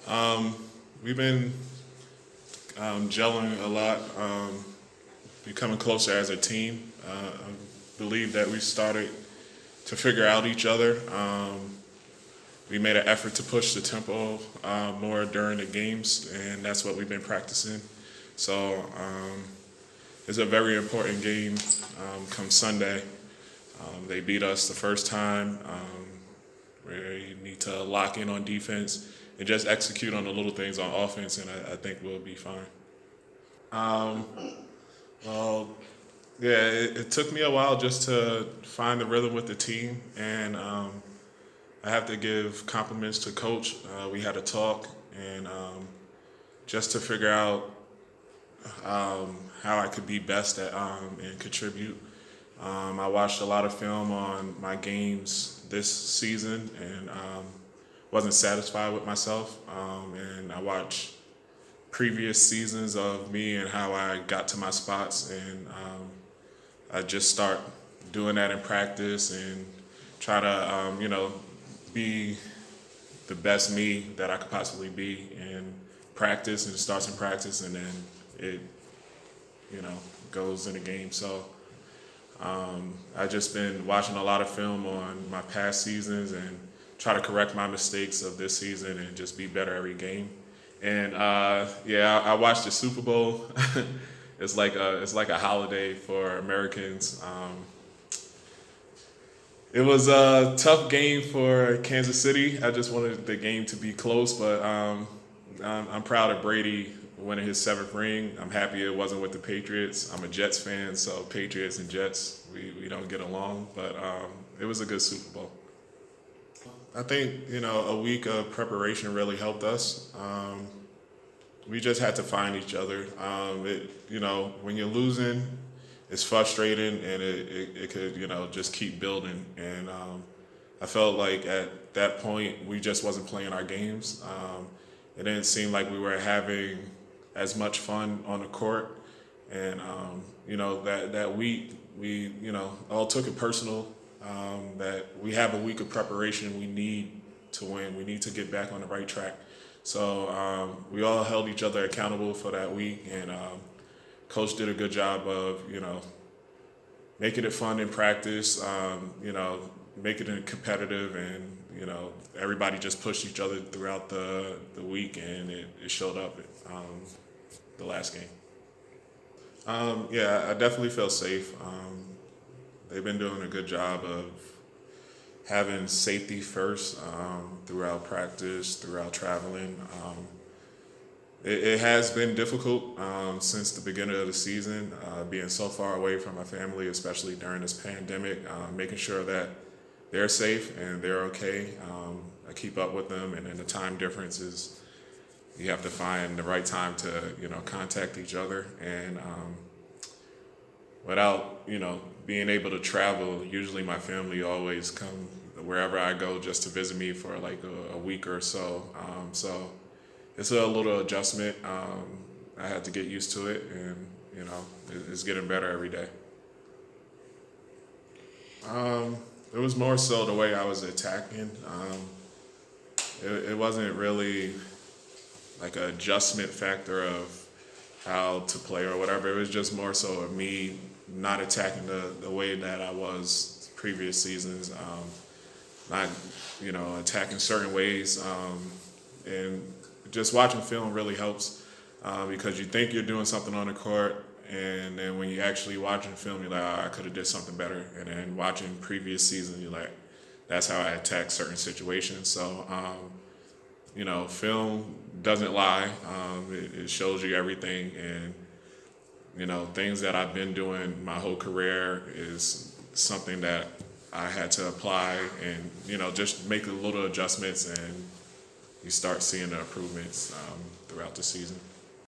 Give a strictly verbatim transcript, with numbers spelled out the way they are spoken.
Um, we've been um, gelling a lot, um, becoming closer as a team. Uh, I believe that we started to figure out each other. Um, we made an effort to push the tempo uh, more during the games, and that's what we've been practicing. So um, it's a very important game um, come Sunday. Um, they beat us the first time. Um, we need to lock in on defense and just execute on the little things on offense, and I, I think we'll be fine. Um, well, yeah, it, it took me a while just to find the rhythm with the team, and um, I have to give compliments to Coach. Uh, we had a talk, and um, just to figure out um, how I could be best at um, and contribute. Um, I watched a lot of film on my games this season, and um, wasn't satisfied with myself. Um, and I watched previous seasons of me and how I got to my spots, and um, I just start doing that in practice and try to, um, you know, be the best me that I could possibly be in practice, and it starts in practice, and then it, you know, goes in the game. So um, I've just been watching a lot of film on my past seasons and try to correct my mistakes of this season and just be better every game. And uh, yeah, I, I watched the Super Bowl. It's like a it's like a holiday for Americans. Um, it was a tough game for Kansas City. I just wanted the game to be close, but um, I'm, I'm proud of Brady winning his seventh ring. I'm happy it wasn't with the Patriots. I'm a Jets fan, so Patriots and Jets, we, we don't get along, but um, it was a good Super Bowl. I think, you know, a week of preparation really helped us. Um, we just had to find each other. Um, it, you know, when you're losing, it's frustrating, and it, it, it could, you know, just keep building. And um, I felt like at that point, we just wasn't playing our games. Um, it didn't seem like we were having as much fun on the court. And, um, you know, that, that week, we, you know, all took it personal. Um, that we have a week of preparation. We need to win. We need to get back on the right track. So um, we all held each other accountable for that week, and um, Coach did a good job of, you know, making it fun in practice, um, you know, making it competitive, and, you know, everybody just pushed each other throughout the, the week, and it, it showed up at um, the last game. Um, yeah, I definitely felt safe. Um, They've been doing a good job of having safety first um, throughout practice, throughout traveling. Um, it, it has been difficult um, since the beginning of the season, uh, being so far away from my family, especially during this pandemic, uh, making sure that they're safe and they're okay. Um, I keep up with them, and then the time difference is you have to find the right time to, you know, contact each other. And um, without, you know, being able to travel, usually my family always come wherever I go just to visit me for like a, a week or so. Um, so it's a little adjustment. Um, I had to get used to it, and, you know, it, it's getting better every day. Um, it was more so the way I was attacking. Um, it, it wasn't really like an adjustment factor of how to play or whatever. It was just more so of me not attacking the, the way that I was previous seasons, um, not, you know, attacking certain ways. Um, and just watching film really helps uh, because you think you're doing something on the court, and then when you actually watching film, you're like, oh, I could have did something better. And then watching previous seasons, you're like, that's how I attack certain situations. So, um, you know, film doesn't lie. Um, it, it shows you everything, and you know, things that I've been doing my whole career is something that I had to apply and, you know, just make the little adjustments, and you start seeing the improvements um, throughout the season.